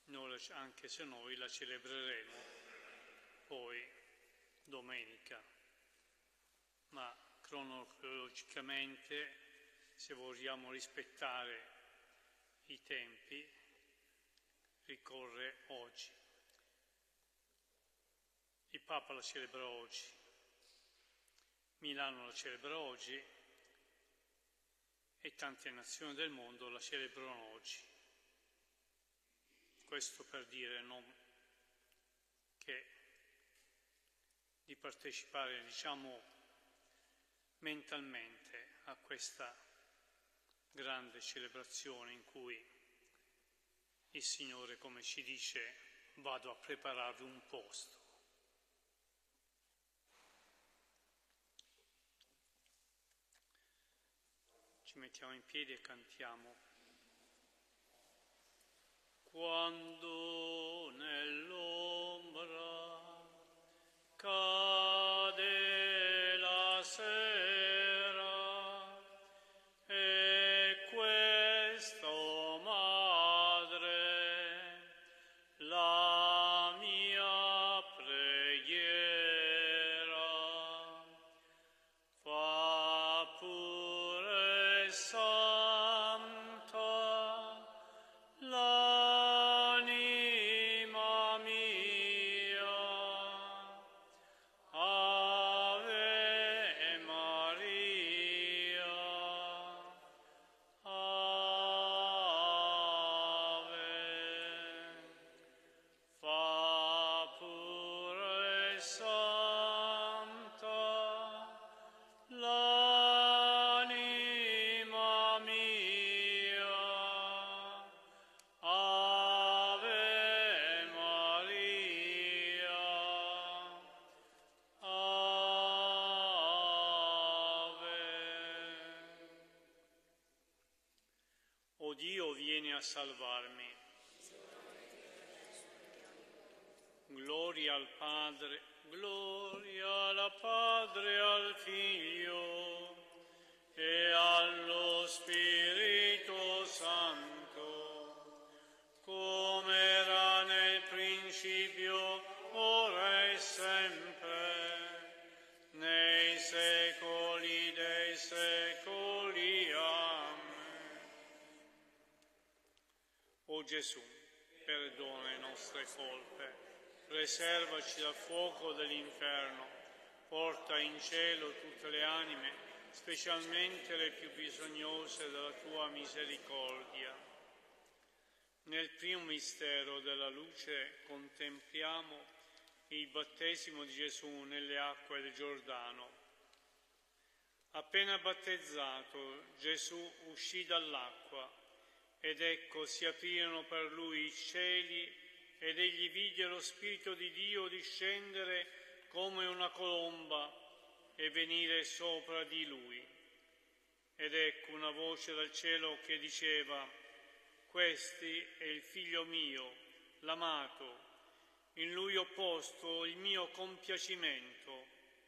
anche se noi la celebreremo poi domenica, ma cronologicamente, se vogliamo rispettare i tempi, ricorre oggi. Il Papa la celebra oggi, Milano la celebra oggi e tante nazioni del mondo la celebrano oggi. Questo per dire non che di partecipare, mentalmente a questa grande celebrazione in cui il Signore, come ci dice, vado a prepararvi un posto. Ci mettiamo in piedi e cantiamo. Quando nell'ombra cade la sera e questo, Madre, la mia preghiera fa pure santa l'anima mia. Ave Maria, Ave, fa pure santa l'anima mia. Ave Maria, Ave. O Dio, vieni a salvarmi. Gloria al Padre, gloria al Padre, al Figlio e allo Spirito Santo, come era nel principio, ora e sempre, nei secoli dei secoli. Amen. O Gesù, perdona le nostre colpe, preservaci dal fuoco dell'inferno, porta in cielo tutte le anime, specialmente le più bisognose della tua misericordia. Nel primo mistero della luce contempliamo il battesimo di Gesù nelle acque del Giordano. Appena battezzato, Gesù uscì dall'acqua ed ecco si aprirono per lui i cieli ed egli vide lo Spirito di Dio discendere come una colomba e venire sopra di lui. Ed ecco una voce dal cielo che diceva: «Questi è il Figlio mio, l'amato, in lui ho posto il mio compiacimento».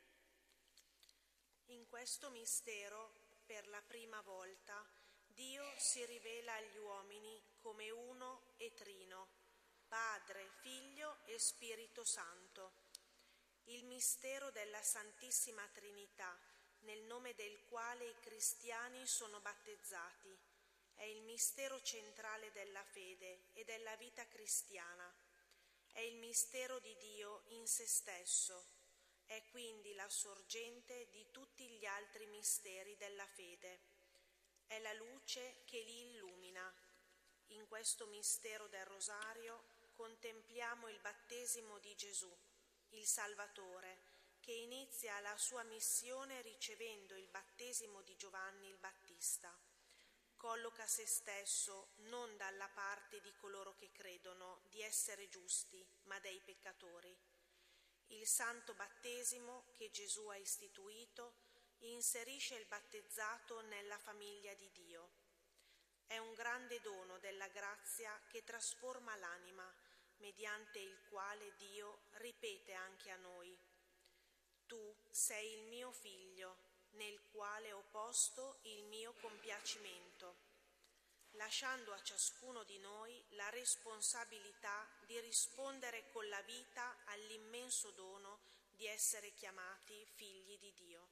In questo mistero, per la prima volta, Dio si rivela agli uomini come uno e trino, Padre, Figlio e Spirito Santo. Il mistero della Santissima Trinità, nel nome del quale i cristiani sono battezzati, è il mistero centrale della fede e della vita cristiana. È il mistero di Dio in se stesso, è quindi la sorgente di tutti gli altri misteri della fede. È la luce che li illumina. In questo mistero del Rosario contempliamo il battesimo di Gesù, il Salvatore, che inizia la sua missione ricevendo il battesimo di Giovanni il Battista. Colloca se stesso non dalla parte di coloro che credono di essere giusti, ma dei peccatori. Il santo battesimo che Gesù ha istituito inserisce il battezzato nella famiglia di Dio. È un grande dono della grazia che trasforma l'anima, mediante il quale Dio ripete anche a noi: «Tu sei il mio figlio, nel quale ho posto il mio compiacimento». lasciando a ciascuno di noi la responsabilità di rispondere con la vita all'immenso dono di essere chiamati figli di Dio.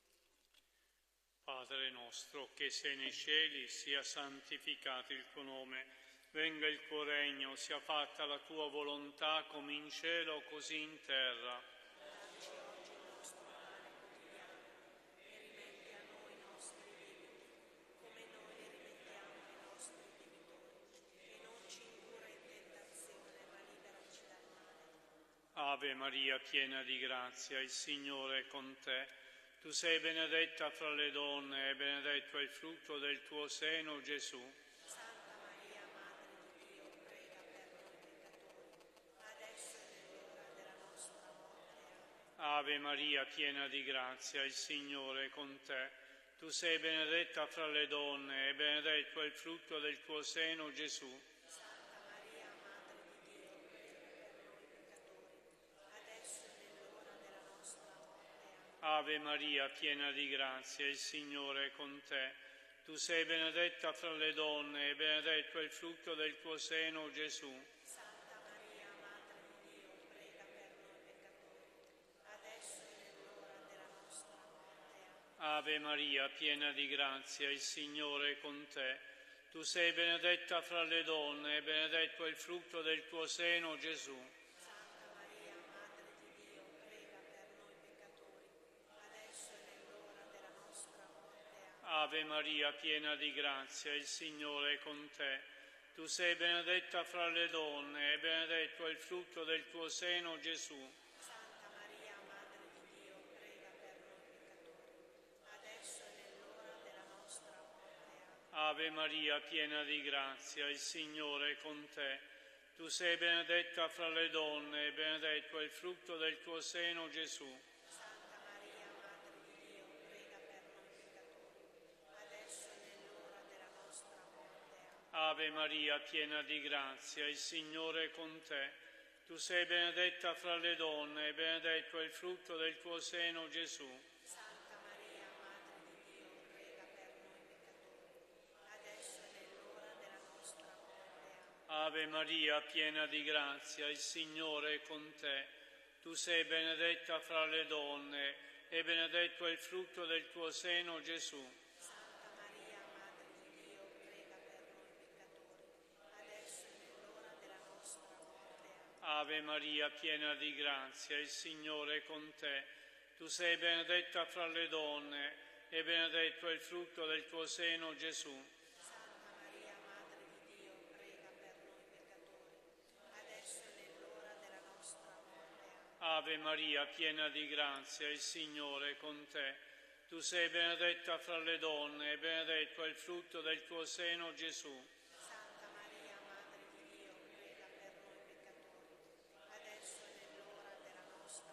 Padre nostro, che sei nei cieli, sia santificato il tuo nome, venga il tuo regno, sia fatta la tua volontà come in cielo così in terra. Dacci oggi il nostro pane quotidiano e rimetti a noi i nostri debiti, come noi li rimettiamo ai nostri debitori, e non ci indurre in tentazione, ma liberaci dal male. Ave Maria, piena di grazia, il Signore è con te. Tu sei benedetta fra le donne e benedetto è il frutto del tuo seno, Gesù. Santa Maria, Madre di Dio, prega per noi peccatori, adesso è nell'ora della nostra morte. Ave Maria, piena di grazia, il Signore è con te. Tu sei benedetta fra le donne e benedetto è il frutto del tuo seno, Gesù. Santa Maria, Madre di Dio, prega per noi peccatori, adesso è nell'ora della nostra morte. Ave Maria, piena di grazia, il Signore è con te. Tu sei benedetta fra le donne e benedetto è il frutto del tuo seno, Gesù. Santa Maria, Madre di Dio, prega per noi peccatori, adesso è nell'ora della nostra morte. Ave Maria, piena di grazia, il Signore è con te. Tu sei benedetta fra le donne e benedetto è il frutto del tuo seno, Gesù. Santa Maria, Madre di Dio, prega per noi peccatori, adesso è nell'ora della nostra morte. Ave Maria, piena di grazia, il Signore è con te. Tu sei benedetta fra le donne e benedetto è il frutto del tuo seno, Gesù. Santa Maria, Madre di Dio, prega per noi peccatori, adesso è nell'ora della nostra morte. Ave Maria, piena di grazia, il Signore è con te. Tu sei benedetta fra le donne e benedetto è il frutto del tuo seno, Gesù. Santa Maria, Madre di Dio, prega per noi peccatori, adesso è nell'ora della nostra morte. Ave Maria, piena di grazia, il Signore è con te. Tu sei benedetta fra le donne e benedetto è il frutto del tuo seno, Gesù. Santa Maria, Madre di Dio, prega per noi peccatori, adesso è nell'ora della nostra morte. Ave Maria, piena di grazia, il Signore è con te. Tu sei benedetta fra le donne e benedetto è il frutto del tuo seno, Gesù. Santa Maria, Madre di Dio, prega per noi peccatori, adesso è nell'ora della nostra morte. Ave Maria, piena di grazia, il Signore è con te. Tu sei benedetta fra le donne e benedetto è il frutto del tuo seno, Gesù. Santa Maria, Madre di Dio, prega per noi peccatori, adesso è nell'ora della nostra morte. Ave Maria, piena di grazia, il Signore è con te. Tu sei benedetta fra le donne e benedetto è il frutto del tuo seno, Gesù. Santa Maria, Madre di Dio, prega per noi peccatori, adesso è nell'ora della nostra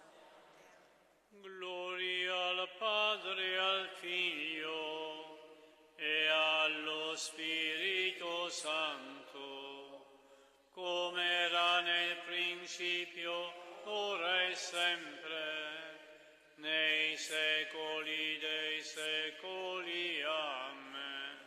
morte. Gloria al Padre e al Figlio e allo Spirito Santo, come era nel principio, ora e sempre, nei secoli dei secoli. Amen.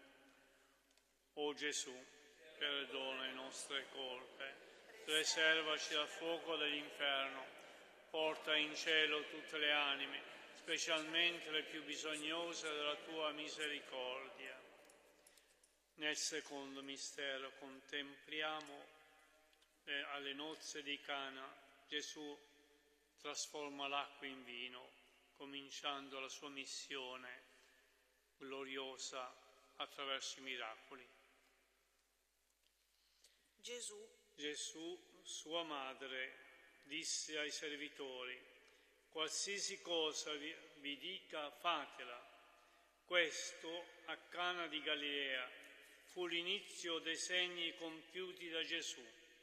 O Gesù, perdona le nostre colpe, preservaci dal fuoco dell'inferno, porta in cielo tutte le anime, specialmente le più bisognose della tua misericordia. Nel secondo mistero contempliamo alle nozze di Cana. Gesù trasforma l'acqua in vino, cominciando la sua missione gloriosa attraverso i miracoli. Gesù, sua madre, disse ai servitori: qualsiasi cosa vi dica, fatela. Questo a Cana di Galilea fu l'inizio dei segni compiuti da Gesù.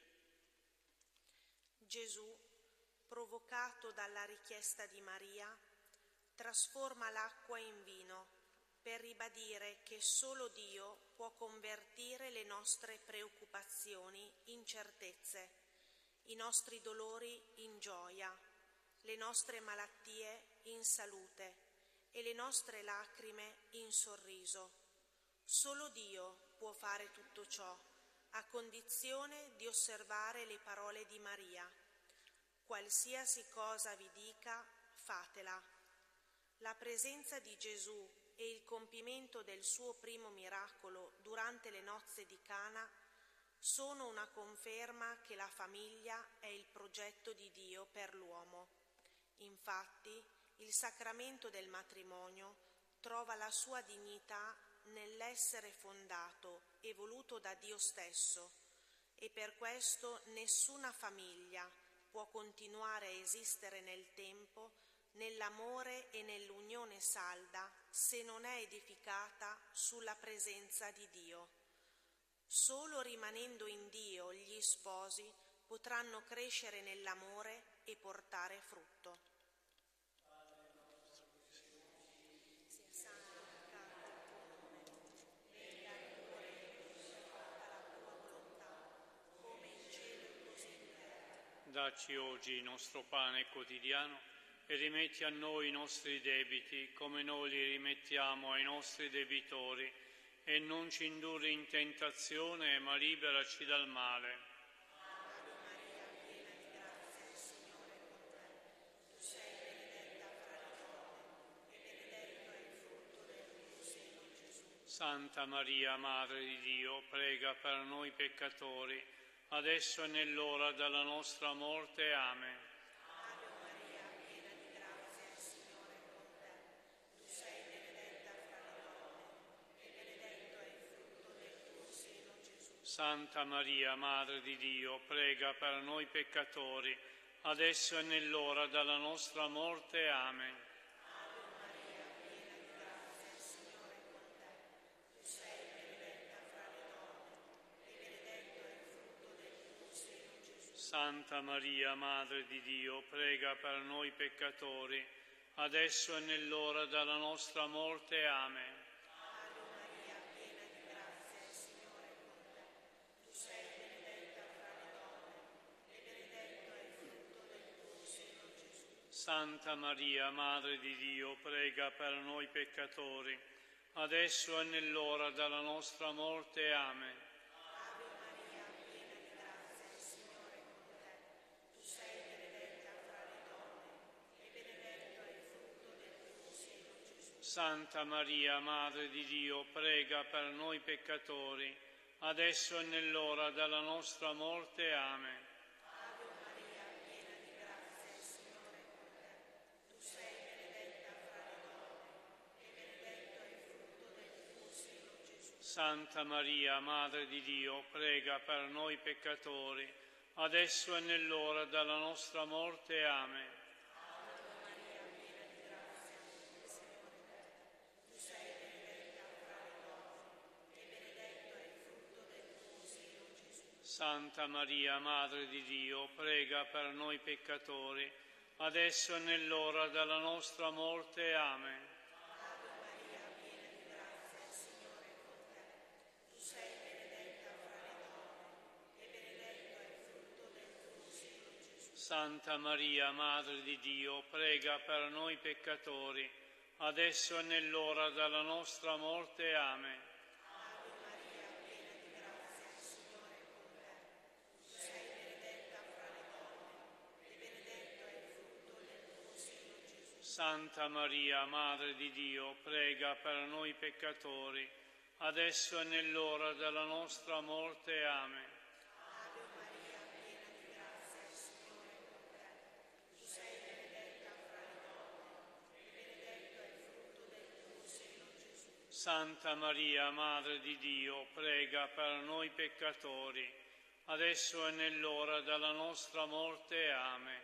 Gesù, provocato dalla richiesta di Maria, trasforma l'acqua in vino per ribadire che solo Dio può convertire le nostre preoccupazioni in certezze, i nostri dolori in gioia, le nostre malattie in salute e le nostre lacrime in sorriso. Solo Dio può fare tutto ciò, a condizione di osservare le parole di Maria. Qualsiasi cosa vi dica, fatela. La presenza di Gesù e il compimento del suo primo miracolo durante le nozze di Cana sono una conferma che la famiglia è il progetto di Dio per l'uomo. Infatti, il sacramento del matrimonio trova la sua dignità nell'essere fondato e voluto da Dio stesso, e per questo nessuna famiglia può continuare a esistere nel tempo nell'amore e nell'unione salda se non è edificata sulla presenza di Dio. Solo rimanendo in Dio gli sposi potranno crescere nell'amore e portare frutto. Sia santificato il tuo nome, venga il tuo regno, sia fatta la tua volontà, come in cielo così in terra. Dacci oggi il nostro pane quotidiano e rimetti a noi i nostri debiti come noi li rimettiamo ai nostri debitori, e non ci indurre in tentazione, ma liberaci dal male. Ave Maria, piena di grazia, il Signore è con te. Tu sei benedetta fra le donne, e benedetto è il frutto del tuo seno, Gesù. Santa Maria, Madre di Dio, prega per noi peccatori, adesso e nell'ora della nostra morte. Amen. Ave Maria, piena di grazia, il Signore è con te. Tu sei benedetta fra le donne, e benedetto è il frutto del tuo seno, Gesù. Santa Maria, Madre di Dio, prega per noi peccatori, adesso e nell'ora della nostra morte. Amen. Ave Maria, piena di grazia, il Signore è con te. Tu sei benedetta fra le donne, e benedetto è il frutto del tuo seno, Gesù. Santa Maria, Madre di Dio, prega per noi peccatori, adesso e nell'ora della nostra morte. Amen. Ave Maria, piena di grazia, il Signore è con te. Tu sei benedetta fra le donne, e benedetto è il frutto del tuo seno, Gesù. Santa Maria, Madre di Dio, prega per noi peccatori, adesso e nell'ora della nostra morte. Amen. Ave Maria, piena di grazia, il Signore è con te. Tu sei benedetta fra le donne, e benedetto è il frutto del tuo seno, Gesù. Santa Maria, Madre di Dio, prega per noi peccatori, adesso e nell'ora della nostra morte. Amen. Ave Maria, piena di grazia, il Signore è con te. Tu sei benedetta fra le donne, e benedetto è il frutto del tuo seno, Gesù. Santa Maria, Madre di Dio, prega per noi peccatori, adesso e nell'ora della nostra morte. Amen. Ave Maria, piena di grazia, il Signore è con te. Tu sei benedetta fra le donne, e benedetto è il frutto del tuo seno, Gesù. Santa Maria, Madre di Dio, prega per noi peccatori, adesso e nell'ora della nostra morte. Amen. Ave Maria, piena di grazia, il Signore è con te. Tu sei benedetta fra le donne, e benedetto è il frutto del tuo seno, Gesù. Santa Maria, Madre di Dio, prega per noi peccatori, adesso e nell'ora della nostra morte. Amen. Ave Maria, piena di grazia, il Signore è con te. Tu sei benedetta fra le donne, e benedetto è il frutto del tuo seno, Gesù. Santa Maria, Madre di Dio, prega per noi peccatori, adesso e nell'ora della nostra morte. Amen. Ave Maria, piena di grazia, il Signore è con te. Tu sei benedetta fra le donne, e benedetto è il frutto del tuo seno, Gesù. Santa Maria, Madre di Dio, prega per noi peccatori, adesso e nell'ora della nostra morte. Amen.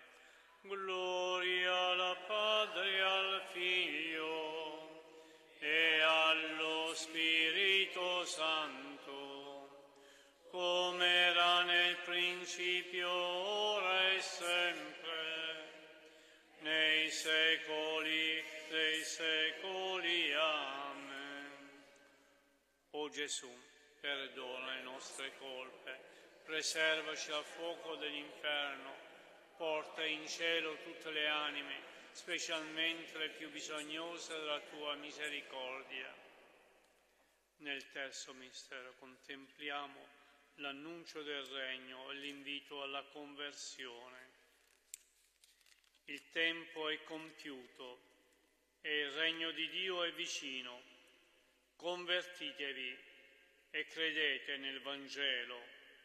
Gloria al Padre, al Figlio e allo Spirito Santo, come era nel principio, ora e sempre, nei secoli dei secoli. Amen. O Gesù, perdona le nostre colpe, preservaci dal fuoco dell'inferno, porta in cielo tutte le anime, specialmente le più bisognose della tua misericordia. Nel terzo mistero contempliamo l'annuncio del regno e l'invito alla conversione. Il tempo è compiuto e il regno di Dio è vicino. Convertitevi e credete nel Vangelo.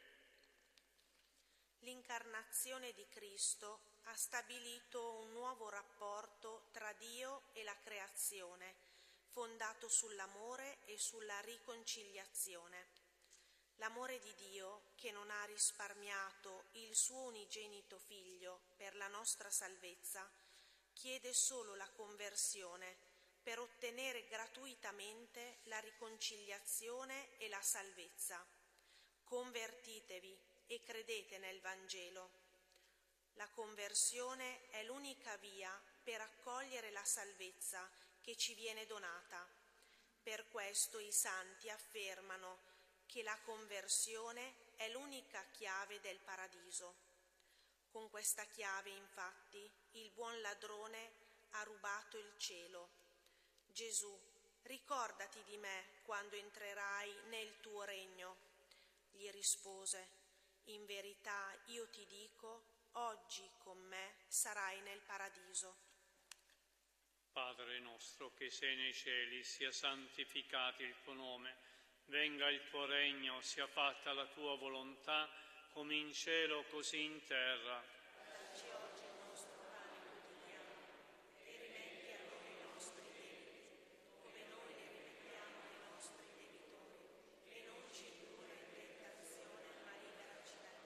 L'incarnazione di Cristo ha stabilito un nuovo rapporto tra Dio e la creazione, fondato sull'amore e sulla riconciliazione. L'amore di Dio, che non ha risparmiato il suo unigenito Figlio per la nostra salvezza, chiede solo la conversione per ottenere gratuitamente la riconciliazione e la salvezza. Convertitevi e credete nel Vangelo. La conversione è l'unica via per accogliere la salvezza che ci viene donata. Per questo i santi affermano che la conversione è l'unica chiave del paradiso. Con questa chiave, infatti, il buon ladrone ha rubato il cielo. Gesù, ricordati di me quando entrerai nel tuo regno. Gli rispose: in verità io ti dico, oggi con me sarai nel paradiso. Padre nostro che sei nei cieli, sia santificato il tuo nome, venga il tuo regno, sia fatta la tua volontà, come in cielo così in terra. Dacci oggi il nostro pane quotidiano e rimetti a noi i nostri debiti, come noi li rimettiamo ai nostri debitori, e non ci indurre in tentazione, ma liberaci dal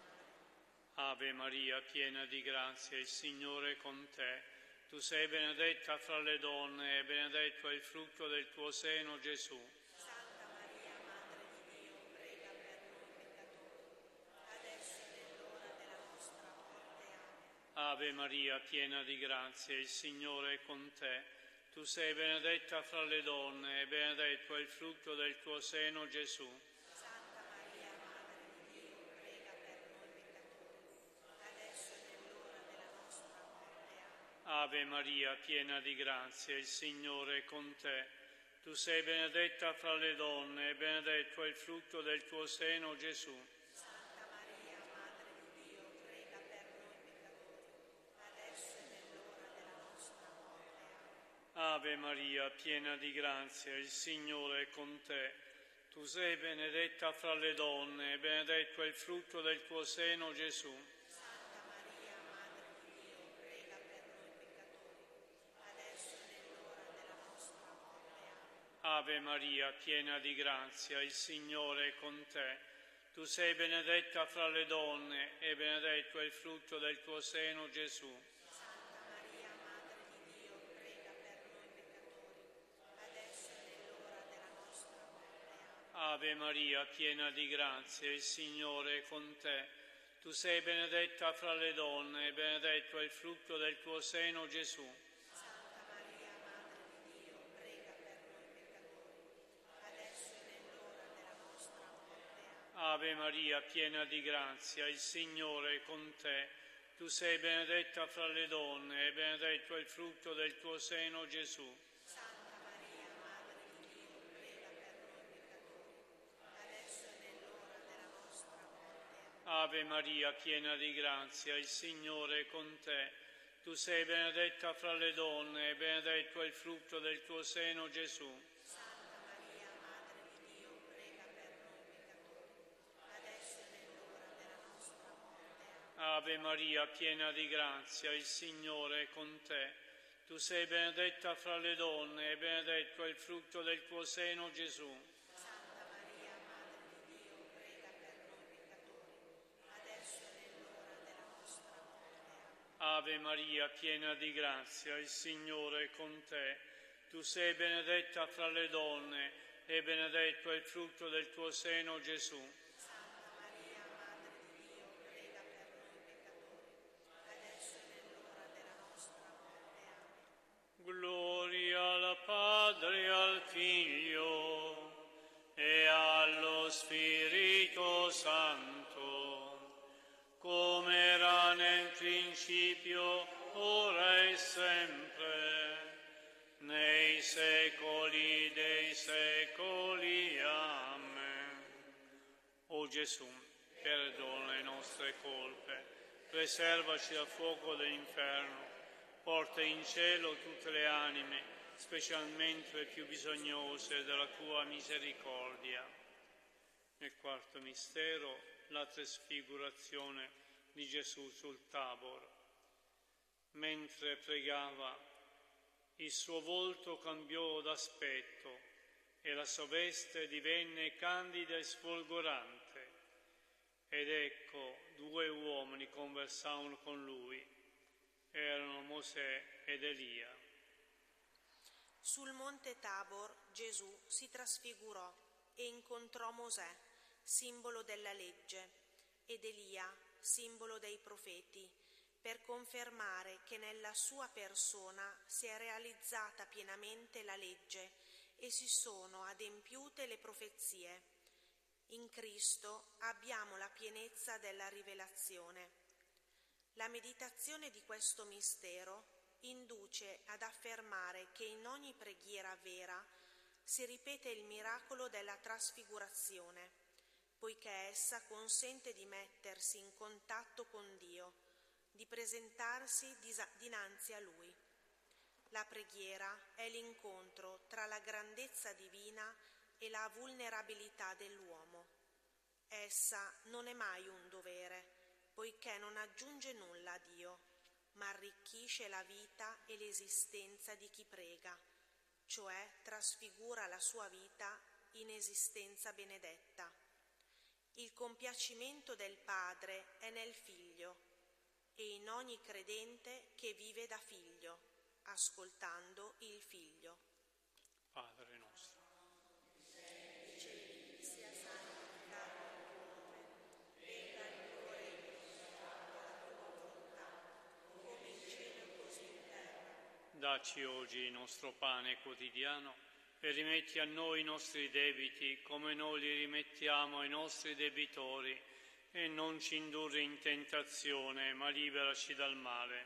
male. Ave Maria, piena di grazia, il Signore è con te. Tu sei benedetta fra le donne e benedetto è il frutto del tuo seno, Gesù. Santa Maria, Madre di Dio, prega per noi peccatori, adesso è nell'ora della nostra morte. Amen. Ave Maria, piena di grazia, il Signore è con te. Tu sei benedetta fra le donne e benedetto è il frutto del tuo seno, Gesù. Santa Maria, Madre di Dio, prega per noi peccatori, adesso è nell'ora della nostra morte. Amen. Ave Maria, piena di grazia, il Signore è con te. Tu sei benedetta fra le donne e benedetto è il frutto del tuo seno, Gesù. Santa Maria, Madre di Dio, prega per noi peccatori, adesso è nell'ora della nostra morte. Amen. Ave Maria, piena di grazia, il Signore è con te. Tu sei benedetta fra le donne e benedetto è il frutto del tuo seno, Gesù. Santa Maria, Madre di Dio, prega per noi peccatori, adesso è nell'ora della nostra morte. Amen. Ave Maria, piena di grazia, il Signore è con te. Tu sei benedetta fra le donne e benedetto è il frutto del tuo seno, Gesù. Santa Maria, Madre di Dio, prega per noi peccatori, adesso è nell'ora della nostra morte. Amen. Ave Maria, piena di grazia, il Signore è con te. Tu sei benedetta fra le donne e benedetto è il frutto del tuo seno, Gesù. Santa Maria, Madre di Dio, prega per noi peccatori, adesso è nell'ora della nostra morte. Amen. Ave Maria, piena di grazia, il Signore è con te. Tu sei benedetta fra le donne e benedetto è il frutto del tuo seno, Gesù. Santa Maria, Madre di Dio, prega per noi peccatori, adesso è nell'ora della nostra morte. Amen. Ave Maria, piena di grazia, il Signore è con te. Tu sei benedetta fra le donne e benedetto è il frutto del tuo seno, Gesù. Santa Maria, Madre di Dio, prega per noi peccatori, adesso è nell'ora della nostra morte. Amen. Ave Maria, piena di grazia, il Signore è con te. Tu sei benedetta fra le donne e benedetto è il frutto del tuo seno, Gesù. Santa Maria, Madre di Dio, prega per noi peccatori, adesso è nell'ora della nostra morte. Amen. Ave Maria, piena di grazia, il Signore è con te. Tu sei benedetta fra le donne e benedetto è il frutto del tuo seno, Gesù. Santa Maria, Madre di Dio, prega per noi peccatori, adesso è nell'ora della nostra morte. Amen. Gloria al Padre e al Figlio e allo Spirito Santo, come era nel principio, ora e sempre, nei secoli dei secoli. Amen. Gesù, perdona le nostre colpe, preservaci dal fuoco dell'inferno, porta in cielo tutte le anime, specialmente le più bisognose della tua misericordia. Nel quarto mistero, la trasfigurazione di Gesù sul Tabor. Mentre pregava, il suo volto cambiò d'aspetto e la sua veste divenne candida e sfolgorante. Ed ecco, due uomini conversavano con lui. Erano Mosè ed Elia. Sul monte Tabor Gesù si trasfigurò e incontrò Mosè, simbolo della legge, ed Elia, simbolo dei profeti, per confermare che nella sua persona si è realizzata pienamente la legge e si sono adempiute le profezie. In Cristo abbiamo la pienezza della rivelazione. La meditazione di questo mistero induce ad affermare che in ogni preghiera vera si ripete il miracolo della trasfigurazione, poiché essa consente di mettersi in contatto con Dio, di presentarsi dinanzi a Lui. La preghiera è l'incontro tra la grandezza divina e la vulnerabilità dell'uomo. Essa non è mai un dovere, poiché non aggiunge nulla a Dio, ma arricchisce la vita e l'esistenza di chi prega, cioè trasfigura la sua vita in esistenza benedetta. Il compiacimento del Padre è nel Figlio e in ogni credente che vive da figlio, ascoltando il Figlio. Padre nostro, sia santificato il tuo nome, venga il tuo regno, sia fatta la tua volontà, come in cielo così in terra. dacci oggi il nostro pane quotidiano e rimetti a noi i nostri debiti come noi li rimettiamo ai nostri debitori, e non ci indurre in tentazione, ma liberaci dal male.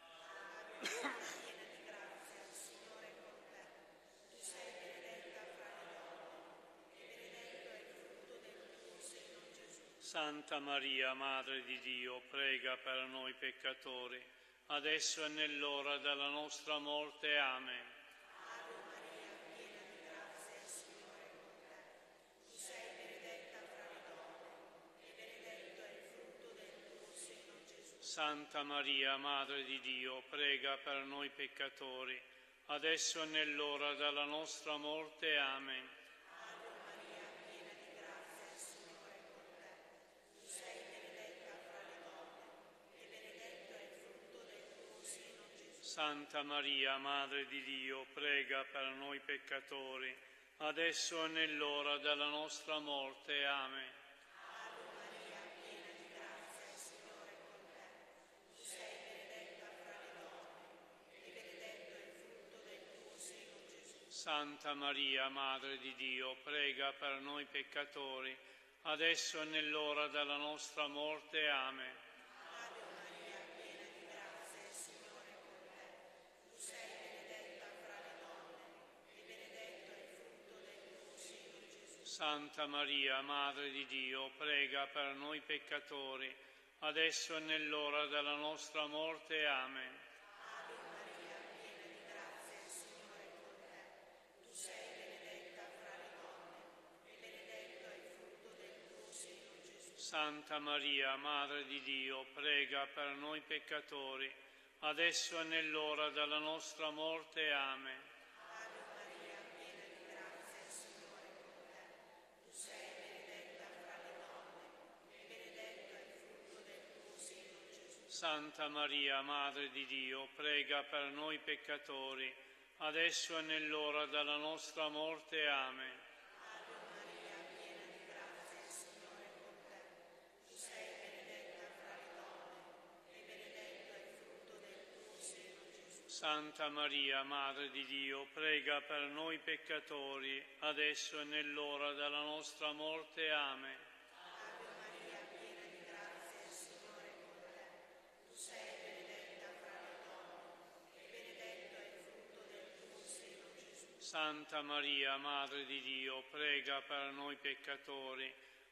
Piena di grazia, il Signore è con te. Tu sei benedetta fra le donne, e benedetto è il frutto del tuo seno, Gesù. Santa Maria, Madre di Dio, prega per noi peccatori, adesso e nell'ora della nostra morte. Amen. Ave Maria, piena di grazia, il Signore è con te. Tu sei benedetta fra le donne, e benedetto è il frutto del tuo seno, Gesù. Santa Maria, Madre di Dio, prega per noi peccatori, adesso e nell'ora della nostra morte. Amen. Ave Maria, piena di grazia, il Signore è con te. Tu sei benedetta fra le donne, e benedetto è il frutto del tuo seno, Gesù. Santa Maria, Madre di Dio, prega per noi peccatori, adesso e nell'ora della nostra morte. Amen. Ave Maria, piena di grazia, il Signore è con te. Tu sei benedetta fra le donne, e benedetto è il frutto del tuo seno, Gesù. Santa Maria, Madre di Dio, prega per noi peccatori, adesso e nell'ora della nostra morte. Amen. Ave Maria, piena di grazia, il Signore è con te. Tu sei benedetta fra le donne, e benedetto è il frutto del tuo seno, Gesù. Santa Maria, Madre di Dio, prega per noi peccatori, adesso e nell'ora della nostra morte. Amen. Ave Maria, piena di grazia, il Signore è con te. Tu sei benedetta fra le donne, e benedetto è il frutto del tuo seno, Gesù. Santa Maria, Madre di Dio, prega per noi peccatori, adesso e nell'ora della nostra morte. Amen. Ave Maria, piena di grazia, il Signore è con te. Tu sei benedetta fra le donne, e benedetto è il frutto del tuo seno, Gesù. Santa Maria, Madre di Dio, prega per noi peccatori, adesso e nell'ora della nostra morte. Amen. Ave Maria, piena di grazia, il Signore è con te. Tu sei benedetta fra le donne, e benedetto è il frutto del tuo seno, Gesù. Santa Maria, Madre di Dio, prega per noi peccatori, adesso e nell'ora della nostra morte. Amen. Ave Maria, piena di grazia, il Signore è con te. Tu sei benedetta fra le donne, e benedetto è il frutto del tuo seno, Gesù. Santa Maria, Madre di Dio, prega per noi peccatori,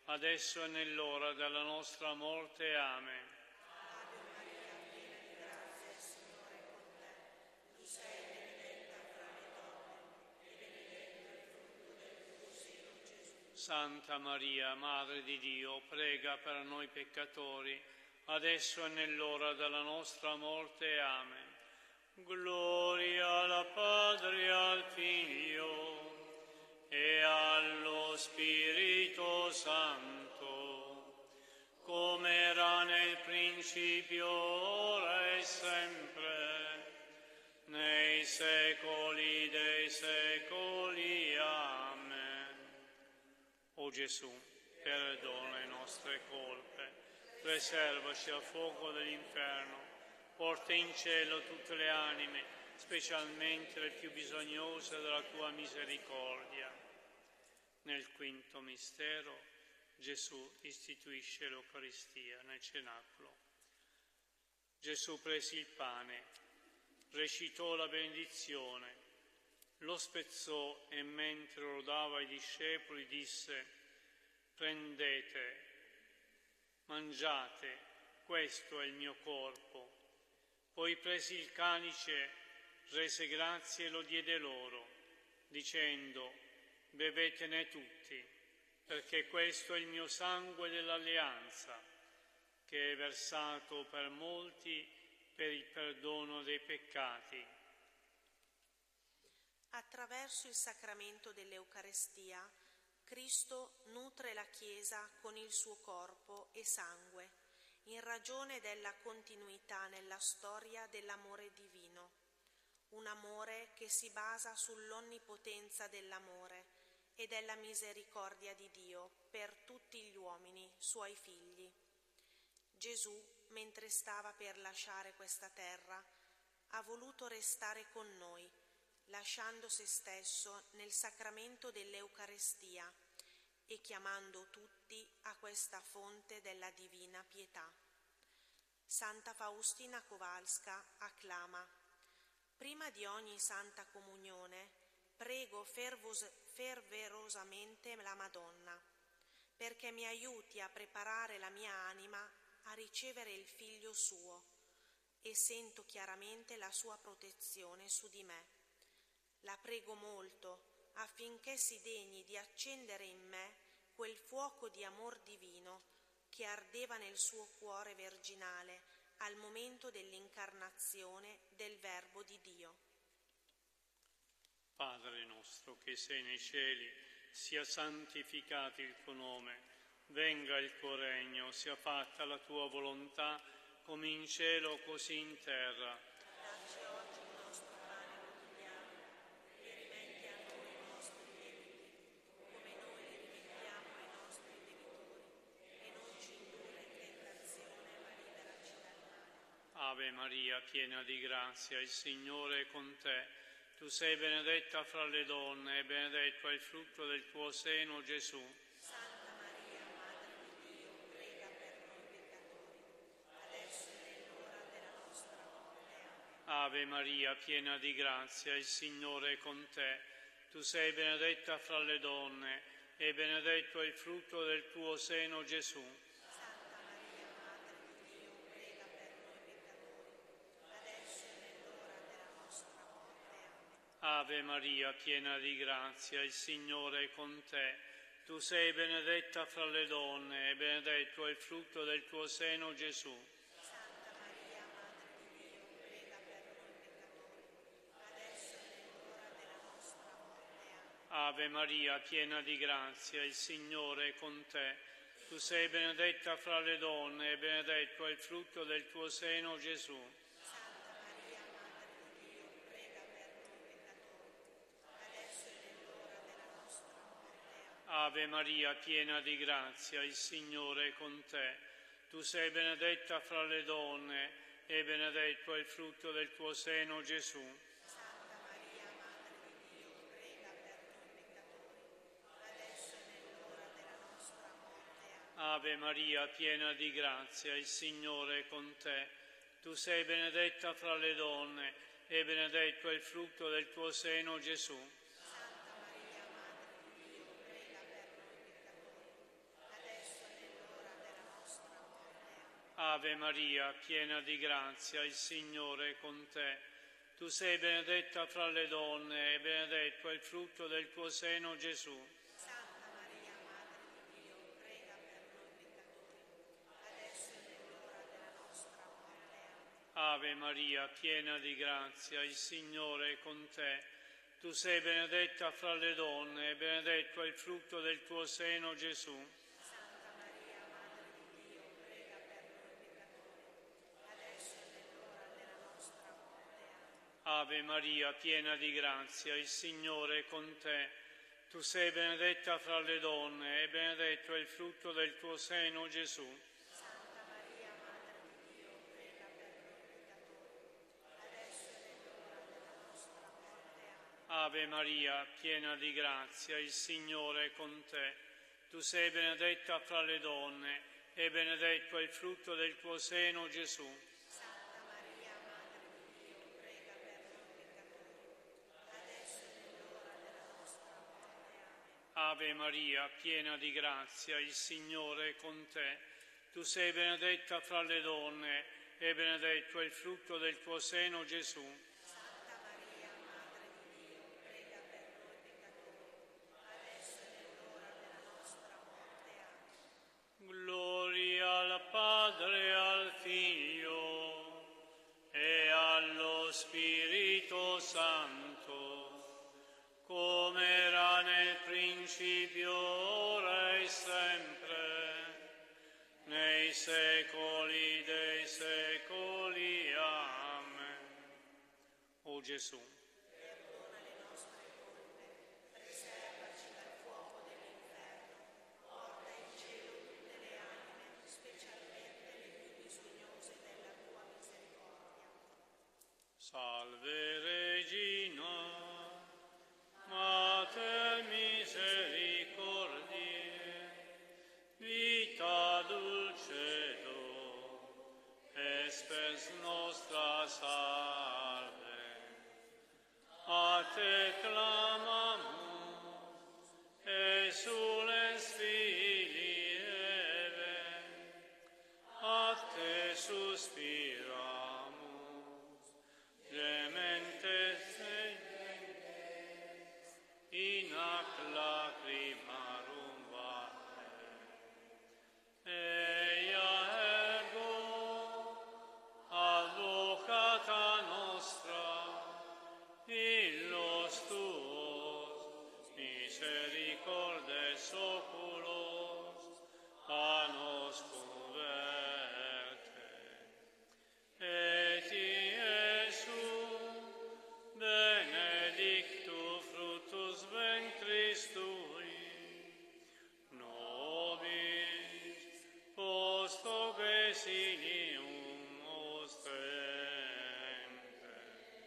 adesso e nell'ora della nostra morte. Amen. Santa Maria, Madre di Dio, prega per noi peccatori, adesso e nell'ora della nostra morte. Amen. Gloria al Padre, al Figlio e allo Spirito Santo, come era nel principio, ora e sempre, nei secoli dei secoli. Amen. O Gesù, perdona le nostre colpe, preservaci dal fuoco dell'inferno, porta in cielo tutte le anime, specialmente le più bisognose della tua misericordia. Nel quinto mistero, Gesù istituisce l'Eucaristia nel cenacolo. Gesù prese il pane, recitò la benedizione, lo spezzò e mentre lo dava ai discepoli disse: prendete, mangiate, questo è il mio corpo. Poi prese il calice, rese grazie e lo diede loro, dicendo: bevetene tutti, perché questo è il mio sangue dell'alleanza, che è versato per molti per il perdono dei peccati. Attraverso il sacramento dell'Eucarestia, Cristo nutre la Chiesa con il suo corpo e sangue, in ragione della continuità nella storia dell'amore divino, un amore che si basa sull'onnipotenza dell'amore e della misericordia di Dio per tutti gli uomini, suoi figli. Gesù, mentre stava per lasciare questa terra, ha voluto restare con noi, lasciando se stesso nel sacramento dell'Eucarestia e chiamando tutti a questa fonte della divina pietà. Santa Faustina Kowalska acclama: prima di ogni Santa Comunione prego fervorosamente la Madonna, perché mi aiuti a preparare la mia anima a ricevere il Figlio suo, e sento chiaramente la sua protezione su di me. La prego molto affinché si degni di accendere in me quel fuoco di amor divino che ardeva nel suo cuore virginale al momento dell'incarnazione del Verbo di Dio. Padre nostro che sei nei cieli, sia santificato il tuo nome, venga il tuo regno, sia fatta la tua volontà, come in cielo così in terra. Ave Maria, piena di grazia, il Signore è con te. Tu sei benedetta fra le donne e benedetto è il frutto del tuo seno, Gesù. Santa Maria, Madre di Dio, prega per noi peccatori, adesso e nell'ora della nostra morte. Amen. Ave Maria, piena di grazia, il Signore è con te. Tu sei benedetta fra le donne e benedetto è il frutto del tuo seno, Gesù. Ave Maria, piena di grazia, il Signore è con te. Tu sei benedetta fra le donne e benedetto è il frutto del tuo seno, Gesù. Santa Maria, Madre di Dio, prega per noi peccatori, adesso e nell'ora della nostra morte. Amen. Ave Maria, piena di grazia, il Signore è con te. Tu sei benedetta fra le donne e benedetto è il frutto del tuo seno, Gesù. Ave Maria, piena di grazia, il Signore è con te. Tu sei benedetta fra le donne e benedetto è il frutto del tuo seno, Gesù. Santa Maria, Madre di Dio, prega per noi peccatori, adesso e nell'ora della nostra morte. Amen. Ave Maria, piena di grazia, il Signore è con te. Tu sei benedetta fra le donne e benedetto è il frutto del tuo seno, Gesù. Santa Maria, Madre di Dio, prega per noi peccatori, Ave Maria, piena di grazia, il Signore è con te. Tu sei benedetta fra le donne e benedetto è il frutto del tuo seno, Gesù. Santa Maria, Madre di Dio, prega per noi peccatori, adesso è l'ora della nostra morte. Amen. Ave Maria, piena di grazia, il Signore è con te. Tu sei benedetta fra le donne e benedetto è il frutto del tuo seno, Gesù. Santa Maria, Madre di Dio, prega per noi peccatori, adesso è l'ora della nostra morte. Amen. Ave Maria, piena di grazia, il Signore è con te. Tu sei benedetta fra le donne e benedetto è il frutto del tuo seno, Gesù. Santa Maria, Madre di Dio, prega per noi peccatori, adesso è l'ora della nostra morte. Amen. Ave Maria, piena di grazia, il Signore è con te. Tu sei benedetta fra le donne e benedetto è il frutto del tuo seno, Gesù. Santa Maria, Madre di Dio, prega per noi peccatori, adesso è l'ora della nostra morte. Amen. Ave Maria, piena di grazia, il Signore è con te. Tu sei benedetta fra le donne e benedetto è il frutto del tuo seno, Gesù. Santa Maria, Madre di Dio, prega per noi peccatori, adesso è l'ora della nostra morte. Amen. Gloria al Padre, al Figlio e allo Spirito Santo, come era nel principio, ora e sempre, nei secoli dei secoli. Amen. O Gesù, Perdona le nostre colpe, preservaci dal fuoco dell'inferno, porta in cielo tutte le anime, specialmente le più bisognose della tua misericordia. salve Regina, Mater misericordiae, vita dulcedo, espes nostra salve. A te clamamus, exules Filii Eve, a te suspiramus, gementes in ac lacrimarum vale. Eia ergo, advocata nostra, illos tuos, misericordes oculos, a nos converte. Et Iesu, benedictus fructus ventris tui, nobis post hoc exilium ostentre.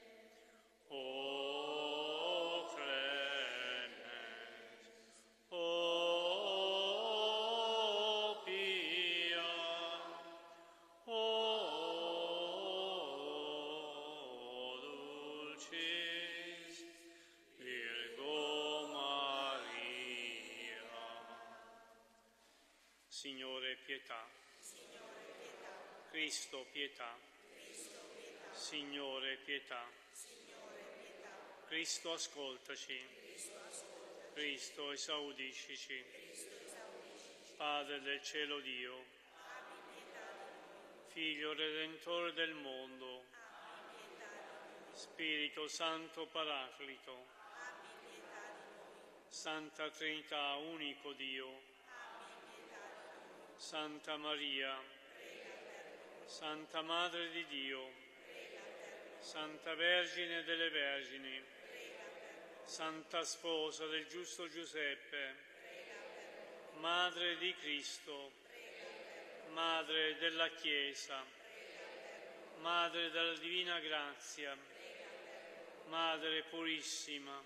O clemens, o pia, o dulcis Virgo Maria. Signore, pietà. Cristo, pietà. Signore, pietà. Cristo, ascoltaci. Cristo, esaudiscici. Padre del cielo Dio, Figlio Redentore del mondo, Spirito Santo Paraclito, Santa Trinità, unico Dio, Santa Maria, Santa Madre di Dio, Santa Vergine delle Vergini, Santa Sposa del giusto Giuseppe, Madre di Cristo, Madre della Chiesa, Madre della Divina Grazia, Madre Purissima,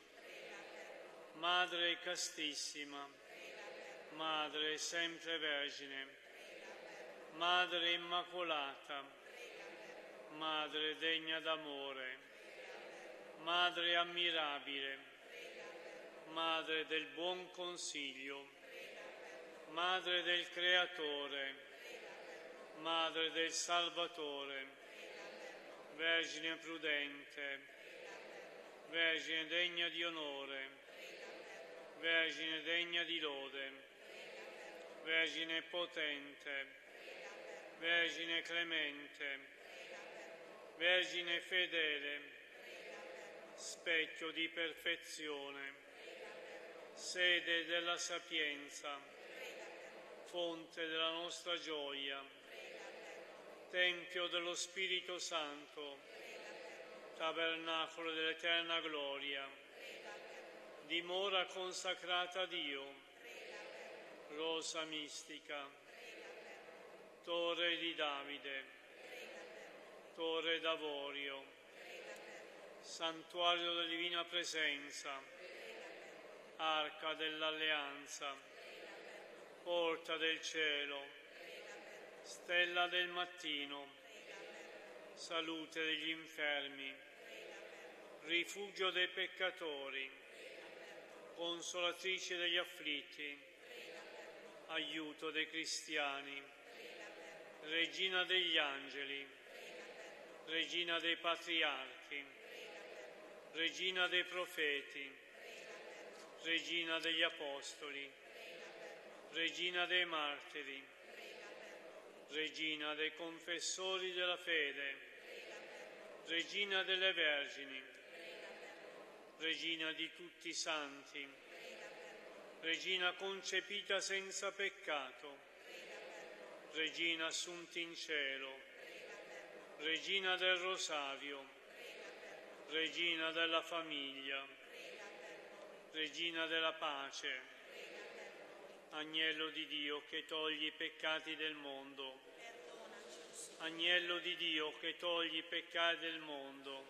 Madre Castissima, Madre sempre Vergine, Madre Immacolata, Madre degna d'amore, Madre ammirabile, Madre del buon consiglio, Madre del Creatore, Madre del Salvatore, Vergine prudente, Vergine degna di onore, Vergine degna di lode, Vergine potente, Vergine clemente, Vergine fedele, specchio di perfezione, sede della sapienza, fonte della nostra gioia, Tempio dello Spirito Santo, tabernacolo dell'eterna gloria, dimora consacrata a Dio, rosa mistica, torre di Davide, torre d'avorio, santuario della divina presenza, arca dell'alleanza, porta del cielo, stella del mattino, salute degli infermi, rifugio dei peccatori, consolatrice degli afflitti, aiuto dei cristiani, regina degli angeli, regina dei patriarchi, regina dei profeti, regina degli apostoli, regina dei martiri, regina dei confessori della fede, regina delle vergini, regina di tutti i santi, regina concepita senza peccato, regina assunta in cielo, regina del rosario, regina della famiglia, regina della pace, Agnello di Dio che togli i peccati del mondo, Agnello di Dio che togli i peccati del mondo,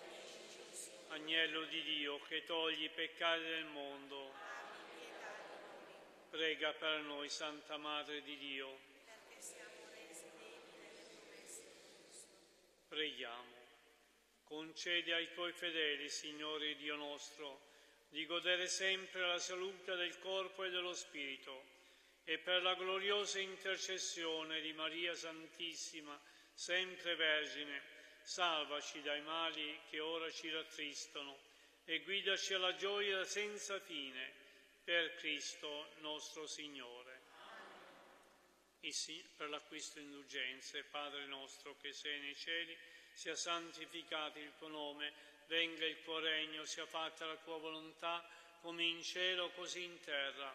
Agnello di Dio che togli i peccati del mondo, prega per noi, Santa Madre di Dio. Preghiamo. Concedi ai tuoi fedeli, Signore Dio nostro, di godere sempre la salute del corpo e dello spirito, e per la gloriosa intercessione di Maria Santissima, sempre Vergine, salvaci dai mali che ora ci rattristano e guidaci alla gioia senza fine, per Cristo nostro Signore. Per l'acquisto indulgenze, Padre nostro che sei nei cieli, sia santificato il tuo nome, venga il tuo regno, sia fatta la tua volontà, come in cielo così in terra.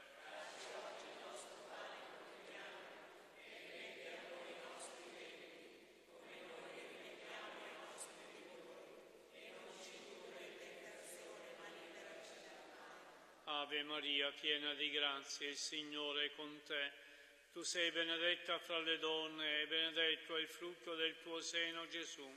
Ave Maria, piena di grazia, il Signore è con te. Tu sei benedetta fra le donne e benedetto è il frutto del tuo seno, Gesù.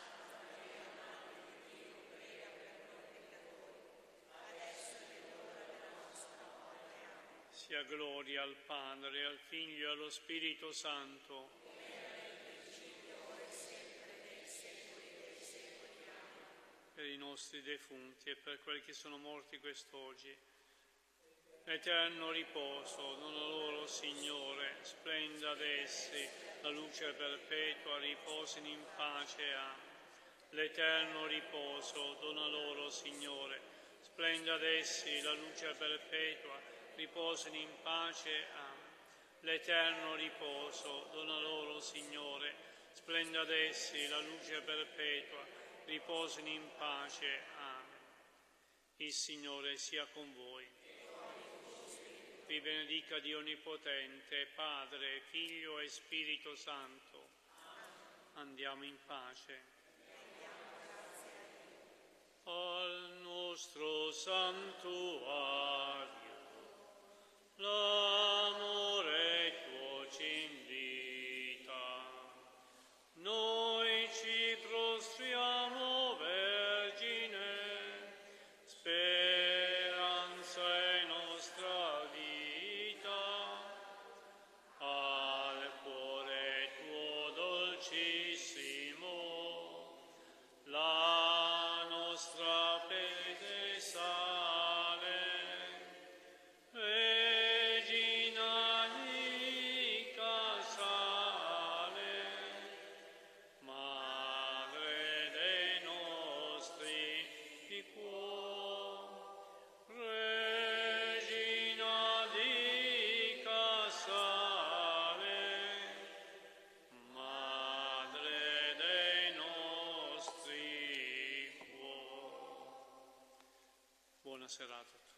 Sia gloria al Padre, al Figlio e allo Spirito Santo. Per i nostri defunti e per quelli che sono morti quest'oggi, eterno riposo, dona loro, Signore, splenda ad essi la luce perpetua, riposino in pace. Amen. L'eterno riposo, dona loro, Signore, splenda ad essi la luce perpetua, riposino in pace. Amen. L'eterno riposo, dona loro, Signore, splenda ad essi la luce perpetua, riposino in pace. Amen. Il Signore sia con voi. Vi benedica Dio Onnipotente, Padre, Figlio e Spirito Santo. Andiamo in pace. Al nostro santuario, l'amore tuo ci invita. Noi ci prostriamo, Vergine, speranza è nostra vita, al cuore tuo dolcissimo, la nostra fede sale. Regina Buona serata a tutti.